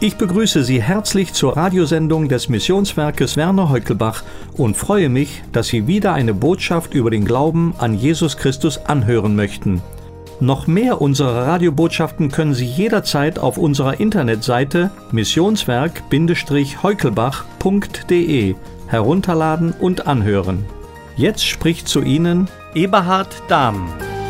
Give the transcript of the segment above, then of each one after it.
Ich begrüße Sie herzlich zur Radiosendung des Missionswerkes Werner Heukelbach und freue mich, dass Sie wieder eine Botschaft über den Glauben an Jesus Christus anhören möchten. Noch mehr unserer Radiobotschaften können Sie jederzeit auf unserer Internetseite missionswerk-heukelbach.de herunterladen und anhören. Jetzt spricht zu Ihnen Eberhard Dahm.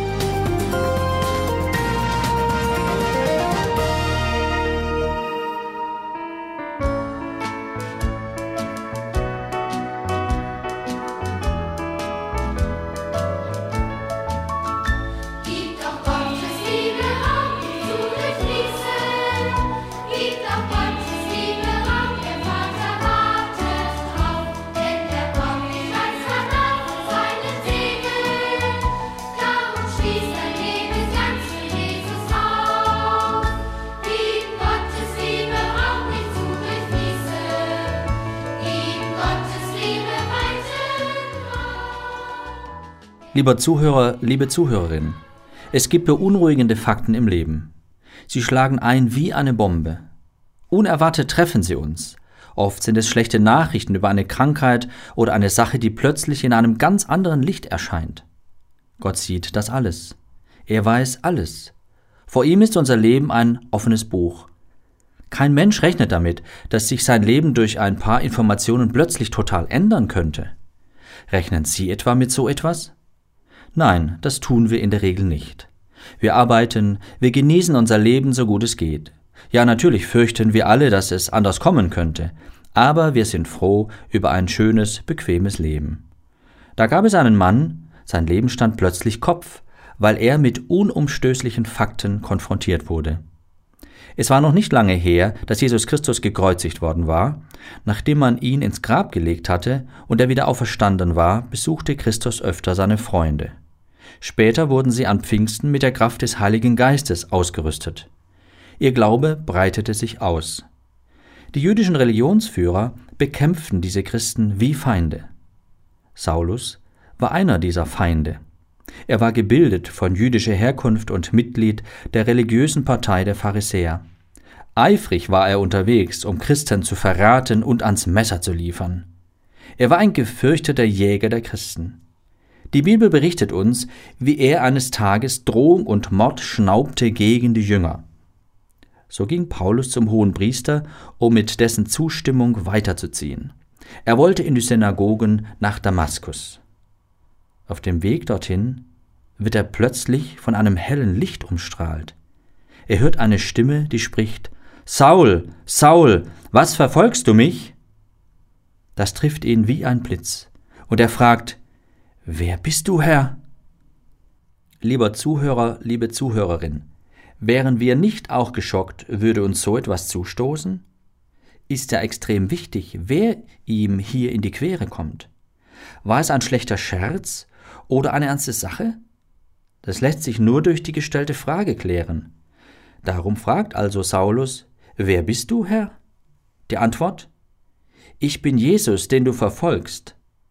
Lieber Zuhörer, liebe Zuhörerin, es gibt beunruhigende Fakten im Leben. Sie schlagen ein wie eine Bombe. Unerwartet treffen sie uns. Oft sind es schlechte Nachrichten über eine Krankheit oder eine Sache, die plötzlich in einem ganz anderen Licht erscheint. Gott sieht das alles. Er weiß alles. Vor ihm ist unser Leben ein offenes Buch. Kein Mensch rechnet damit, dass sich sein Leben durch ein paar Informationen plötzlich total ändern könnte. Rechnen Sie etwa mit so etwas? Nein, das tun wir in der Regel nicht. Wir arbeiten, wir genießen unser Leben so gut es geht. Ja, natürlich fürchten wir alle, dass es anders kommen könnte, aber wir sind froh über ein schönes, bequemes Leben. Da gab es einen Mann, sein Leben stand plötzlich Kopf, weil er mit unumstößlichen Fakten konfrontiert wurde. Es war noch nicht lange her, dass Jesus Christus gekreuzigt worden war. Nachdem man ihn ins Grab gelegt hatte und er wieder auferstanden war, besuchte Christus öfter seine Freunde. Später wurden sie an Pfingsten mit der Kraft des Heiligen Geistes ausgerüstet. Ihr Glaube breitete sich aus. Die jüdischen Religionsführer bekämpften diese Christen wie Feinde. Saulus war einer dieser Feinde. Er war gebildet von jüdischer Herkunft und Mitglied der religiösen Partei der Pharisäer. Eifrig war er unterwegs, um Christen zu verraten und ans Messer zu liefern. Er war ein gefürchteter Jäger der Christen. Die Bibel berichtet uns, wie er eines Tages Drohung und Mord schnaubte gegen die Jünger. So ging Paulus zum Hohenpriester, um mit dessen Zustimmung weiterzuziehen. Er wollte in die Synagogen nach Damaskus. Auf dem Weg dorthin wird er plötzlich von einem hellen Licht umstrahlt. Er hört eine Stimme, die spricht: »Saul, Saul, was verfolgst du mich?« Das trifft ihn wie ein Blitz, und er fragt: »Wer bist du, Herr?« Lieber Zuhörer, liebe Zuhörerin, wären wir nicht auch geschockt, würde uns so etwas zustoßen? Ist ja extrem wichtig, wer ihm hier in die Quere kommt. War es ein schlechter Scherz oder eine ernste Sache? Das lässt sich nur durch die gestellte Frage klären. Darum fragt also Saulus: »Wer bist du, Herr?« Die Antwort: »Ich bin Jesus, den du verfolgst.«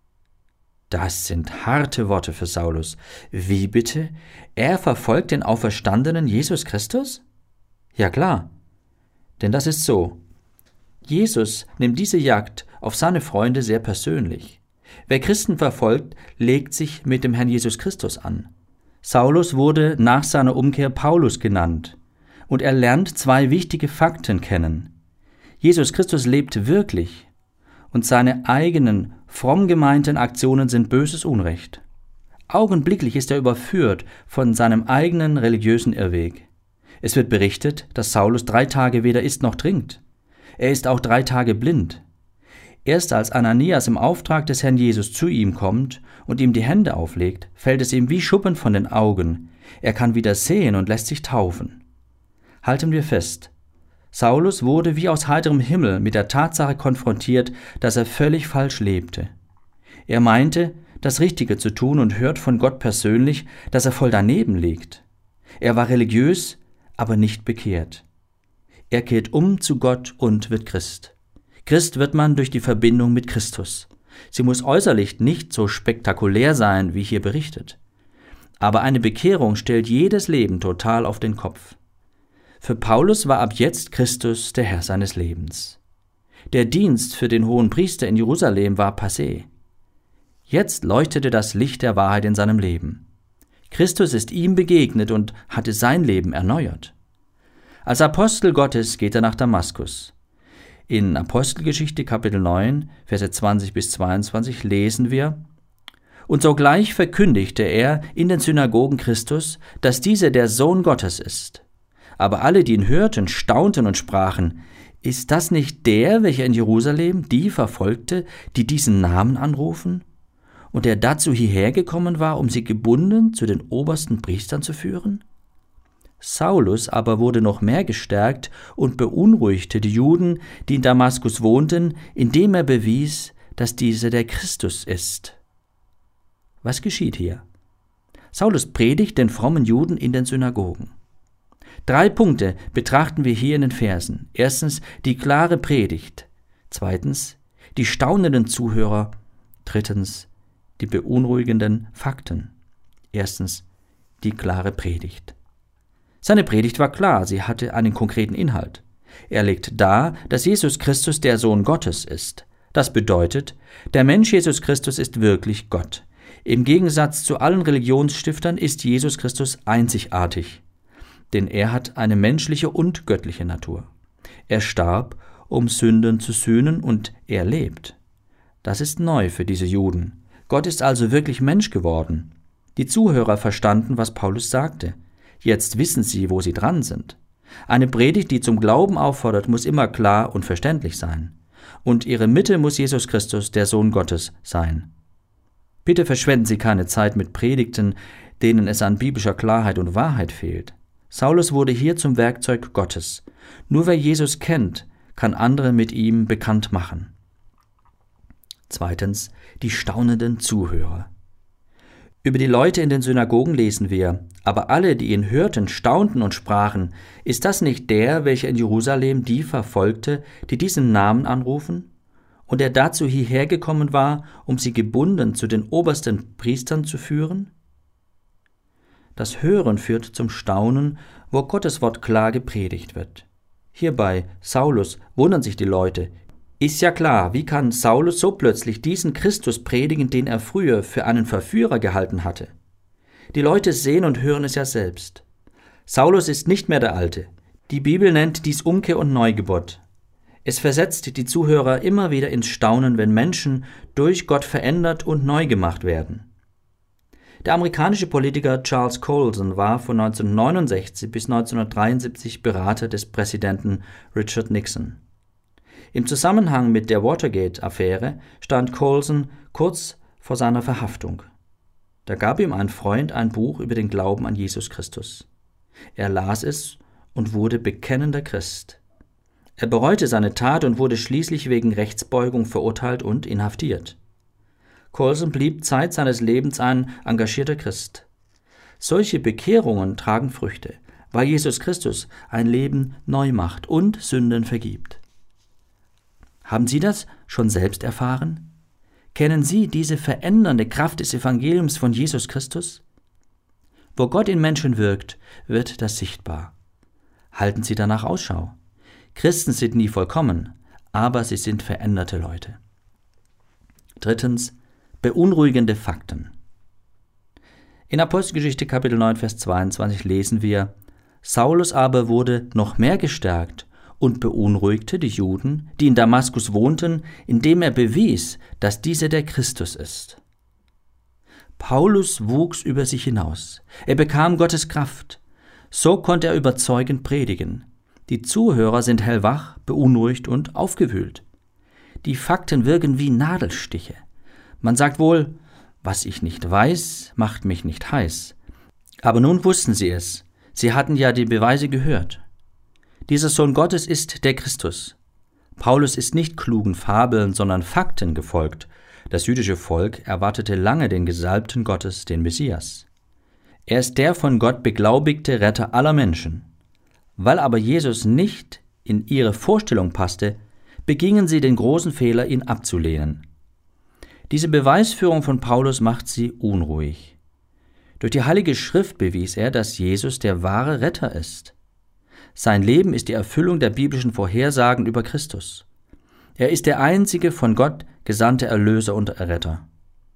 Das sind harte Worte für Saulus. Wie bitte? Er verfolgt den auferstandenen Jesus Christus? Ja klar, denn das ist so. Jesus nimmt diese Jagd auf seine Freunde sehr persönlich. Wer Christen verfolgt, legt sich mit dem Herrn Jesus Christus an. Saulus wurde nach seiner Umkehr Paulus genannt, und er lernt zwei wichtige Fakten kennen. Jesus Christus lebt wirklich, und seine eigenen, fromm gemeinten Aktionen sind böses Unrecht. Augenblicklich ist er überführt von seinem eigenen religiösen Irrweg. Es wird berichtet, dass Saulus 3 Tage weder isst noch trinkt. Er ist auch 3 Tage blind. Erst als Ananias im Auftrag des Herrn Jesus zu ihm kommt und ihm die Hände auflegt, fällt es ihm wie Schuppen von den Augen. Er kann wieder sehen und lässt sich taufen. Halten wir fest: Saulus wurde wie aus heiterem Himmel mit der Tatsache konfrontiert, dass er völlig falsch lebte. Er meinte, das Richtige zu tun und hört von Gott persönlich, dass er voll daneben liegt. Er war religiös, aber nicht bekehrt. Er kehrt um zu Gott und wird Christ. Christ wird man durch die Verbindung mit Christus. Sie muss äußerlich nicht so spektakulär sein, wie hier berichtet. Aber eine Bekehrung stellt jedes Leben total auf den Kopf. Für Paulus war ab jetzt Christus der Herr seines Lebens. Der Dienst für den Hohenpriester in Jerusalem war passé. Jetzt leuchtete das Licht der Wahrheit in seinem Leben. Christus ist ihm begegnet und hatte sein Leben erneuert. Als Apostel Gottes geht er nach Damaskus. In Apostelgeschichte Kapitel 9, Verse 20 bis 22 lesen wir: Und sogleich verkündigte er in den Synagogen Christus, dass dieser der Sohn Gottes ist. Aber alle, die ihn hörten, staunten und sprachen: Ist das nicht der, welcher in Jerusalem die verfolgte, die diesen Namen anrufen? Und der dazu hierher gekommen war, um sie gebunden zu den obersten Priestern zu führen? Saulus aber wurde noch mehr gestärkt und beunruhigte die Juden, die in Damaskus wohnten, indem er bewies, dass dieser der Christus ist. Was geschieht hier? Saulus predigt den frommen Juden in den Synagogen. 3 Punkte betrachten wir hier in den Versen. Erstens die klare Predigt. Zweitens die staunenden Zuhörer. Drittens die beunruhigenden Fakten. Erstens die klare Predigt. Seine Predigt war klar, sie hatte einen konkreten Inhalt. Er legt dar, dass Jesus Christus der Sohn Gottes ist. Das bedeutet, der Mensch Jesus Christus ist wirklich Gott. Im Gegensatz zu allen Religionsstiftern ist Jesus Christus einzigartig. Denn er hat eine menschliche und göttliche Natur. Er starb, um Sünden zu sühnen, und er lebt. Das ist neu für diese Juden. Gott ist also wirklich Mensch geworden. Die Zuhörer verstanden, was Paulus sagte. Jetzt wissen sie, wo sie dran sind. Eine Predigt, die zum Glauben auffordert, muss immer klar und verständlich sein. Und ihre Mitte muss Jesus Christus, der Sohn Gottes, sein. Bitte verschwenden Sie keine Zeit mit Predigten, denen es an biblischer Klarheit und Wahrheit fehlt. Saulus wurde hier zum Werkzeug Gottes. Nur wer Jesus kennt, kann andere mit ihm bekannt machen. Zweitens, die staunenden Zuhörer. Über die Leute in den Synagogen lesen wir: Aber alle, die ihn hörten, staunten und sprachen: Ist das nicht der, welcher in Jerusalem die verfolgte, die diesen Namen anrufen? Und der dazu hierher gekommen war, um sie gebunden zu den obersten Priestern zu führen? Das Hören führt zum Staunen, wo Gottes Wort klar gepredigt wird. Hier bei Saulus wundern sich die Leute. Ist ja klar, wie kann Saulus so plötzlich diesen Christus predigen, den er früher für einen Verführer gehalten hatte? Die Leute sehen und hören es ja selbst. Saulus ist nicht mehr der Alte. Die Bibel nennt dies Umkehr und Neugeburt. Es versetzt die Zuhörer immer wieder ins Staunen, wenn Menschen durch Gott verändert und neu gemacht werden. Der amerikanische Politiker Charles Colson war von 1969 bis 1973 Berater des Präsidenten Richard Nixon. Im Zusammenhang mit der Watergate-Affäre stand Colson kurz vor seiner Verhaftung. Da gab ihm ein Freund ein Buch über den Glauben an Jesus Christus. Er las es und wurde bekennender Christ. Er bereute seine Tat und wurde schließlich wegen Rechtsbeugung verurteilt und inhaftiert. Colson blieb Zeit seines Lebens ein engagierter Christ. Solche Bekehrungen tragen Früchte, weil Jesus Christus ein Leben neu macht und Sünden vergibt. Haben Sie das schon selbst erfahren? Kennen Sie diese verändernde Kraft des Evangeliums von Jesus Christus? Wo Gott in Menschen wirkt, wird das sichtbar. Halten Sie danach Ausschau. Christen sind nie vollkommen, aber sie sind veränderte Leute. Drittens, beunruhigende Fakten. In Apostelgeschichte Kapitel 9, Vers 22 lesen wir: Saulus aber wurde noch mehr gestärkt und beunruhigte die Juden, die in Damaskus wohnten, indem er bewies, dass dieser der Christus ist. Paulus wuchs über sich hinaus. Er bekam Gottes Kraft. So konnte er überzeugend predigen. Die Zuhörer sind hellwach, beunruhigt und aufgewühlt. Die Fakten wirken wie Nadelstiche. Man sagt wohl, was ich nicht weiß, macht mich nicht heiß. Aber nun wussten sie es. Sie hatten ja die Beweise gehört. Dieser Sohn Gottes ist der Christus. Paulus ist nicht klugen Fabeln, sondern Fakten gefolgt. Das jüdische Volk erwartete lange den Gesalbten Gottes, den Messias. Er ist der von Gott beglaubigte Retter aller Menschen. Weil aber Jesus nicht in ihre Vorstellung passte, begingen sie den großen Fehler, ihn abzulehnen. Diese Beweisführung von Paulus macht sie unruhig. Durch die Heilige Schrift bewies er, dass Jesus der wahre Retter ist. Sein Leben ist die Erfüllung der biblischen Vorhersagen über Christus. Er ist der einzige von Gott gesandte Erlöser und Erretter.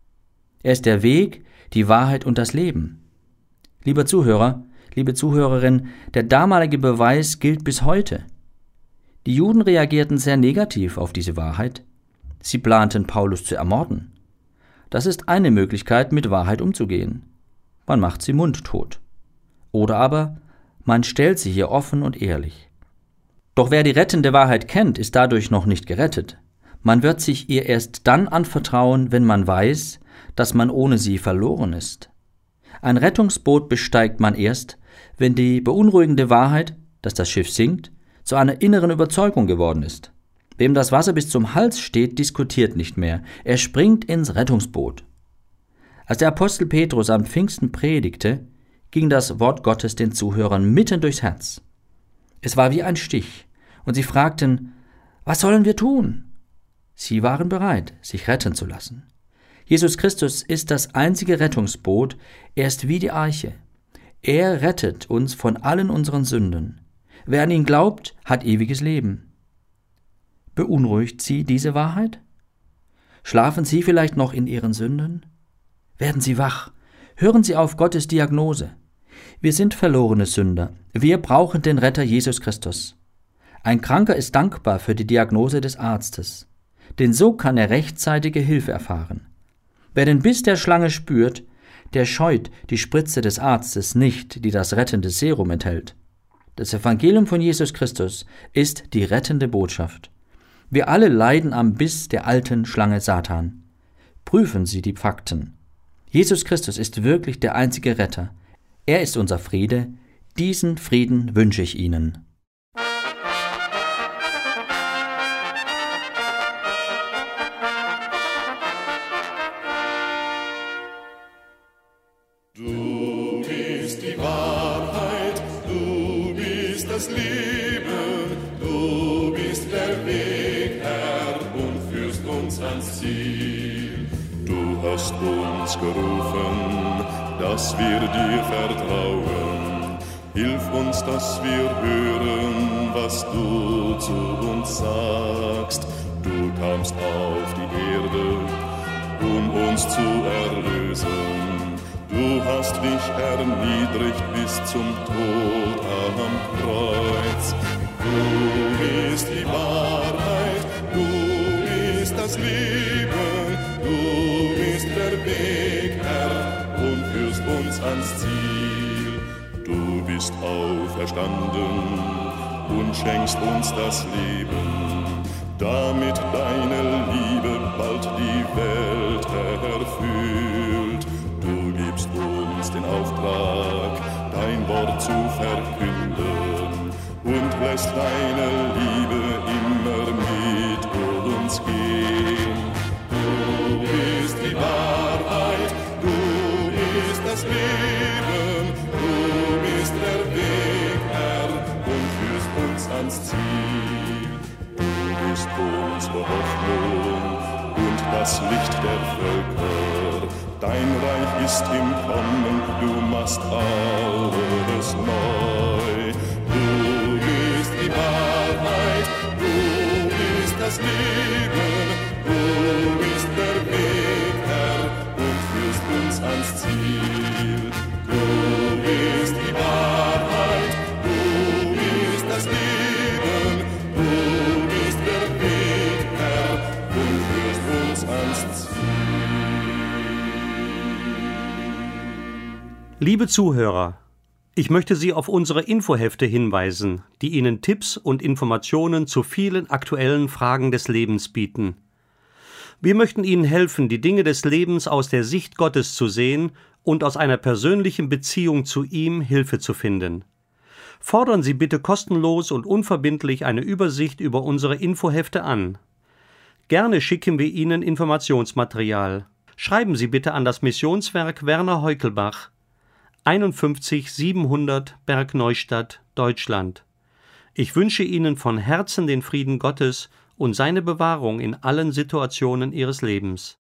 Er ist der Weg, die Wahrheit und das Leben. Lieber Zuhörer, liebe Zuhörerin, der damalige Beweis gilt bis heute. Die Juden reagierten sehr negativ auf diese Wahrheit. Sie planten, Paulus zu ermorden. Das ist eine Möglichkeit, mit Wahrheit umzugehen. Man macht sie mundtot. Oder aber, man stellt sie hier offen und ehrlich. Doch wer die rettende Wahrheit kennt, ist dadurch noch nicht gerettet. Man wird sich ihr erst dann anvertrauen, wenn man weiß, dass man ohne sie verloren ist. Ein Rettungsboot besteigt man erst, wenn die beunruhigende Wahrheit, dass das Schiff sinkt, zu einer inneren Überzeugung geworden ist. Wem das Wasser bis zum Hals steht, diskutiert nicht mehr. Er springt ins Rettungsboot. Als der Apostel Petrus am Pfingsten predigte, ging das Wort Gottes den Zuhörern mitten durchs Herz. Es war wie ein Stich, und sie fragten, was sollen wir tun? Sie waren bereit, sich retten zu lassen. Jesus Christus ist das einzige Rettungsboot, er ist wie die Arche. Er rettet uns von allen unseren Sünden. Wer an ihn glaubt, hat ewiges Leben. Beunruhigt Sie diese Wahrheit? Schlafen Sie vielleicht noch in Ihren Sünden? Werden Sie wach. Hören Sie auf Gottes Diagnose. Wir sind verlorene Sünder. Wir brauchen den Retter Jesus Christus. Ein Kranker ist dankbar für die Diagnose des Arztes, denn so kann er rechtzeitige Hilfe erfahren. Wer den Biss der Schlange spürt, der scheut die Spritze des Arztes nicht, die das rettende Serum enthält. Das Evangelium von Jesus Christus ist die rettende Botschaft. Wir alle leiden am Biss der alten Schlange Satan. Prüfen Sie die Fakten. Jesus Christus ist wirklich der einzige Retter. Er ist unser Friede. Diesen Frieden wünsche ich Ihnen. Du bist die Wahrheit, du bist das Leben, du bist der Weg, Herr, und führst uns ans Ziel. Du hast uns gerufen, dass wir dir vertrauen. Hilf uns, dass wir hören, was du zu uns sagst. Du kamst auf die Erde, um uns zu erlösen. Du hast dich erniedrigt bis zum Tod am Kreuz. Du bist die Wahrheit, du bist das Leben, du bist der Weg, Herr, und führst uns ans Ziel. Du bist auferstanden und schenkst uns das Leben, damit deine Liebe bald die Welt erfüllt. Du gibst uns den Auftrag, dein Wort zu verkünden und lässt deine Liebe immer mit uns gehen. Du bist die Wahrheit, du bist das Leben, du bist der Weg, Herr, und führst uns ans Ziel. Du bist unsere Hoffnung und das Licht der Völker. Dein Reich ist im Kommen, du machst alles neu. Du bist die Wahrheit, du bist das Leben, du bist der Weg, Herr, und führst uns ans Ziel. Du bist die Wahrheit, du bist das Leben, du bist der Weg, Herr, und führst uns ans Ziel. Liebe Zuhörer, ich möchte Sie auf unsere Infohefte hinweisen, die Ihnen Tipps und Informationen zu vielen aktuellen Fragen des Lebens bieten. Wir möchten Ihnen helfen, die Dinge des Lebens aus der Sicht Gottes zu sehen und aus einer persönlichen Beziehung zu ihm Hilfe zu finden. Fordern Sie bitte kostenlos und unverbindlich eine Übersicht über unsere Infohefte an. Gerne schicken wir Ihnen Informationsmaterial. Schreiben Sie bitte an das Missionswerk Werner Heukelbach, 51 700 Bergneustadt, Deutschland. Ich wünsche Ihnen von Herzen den Frieden Gottes und seine Bewahrung in allen Situationen Ihres Lebens.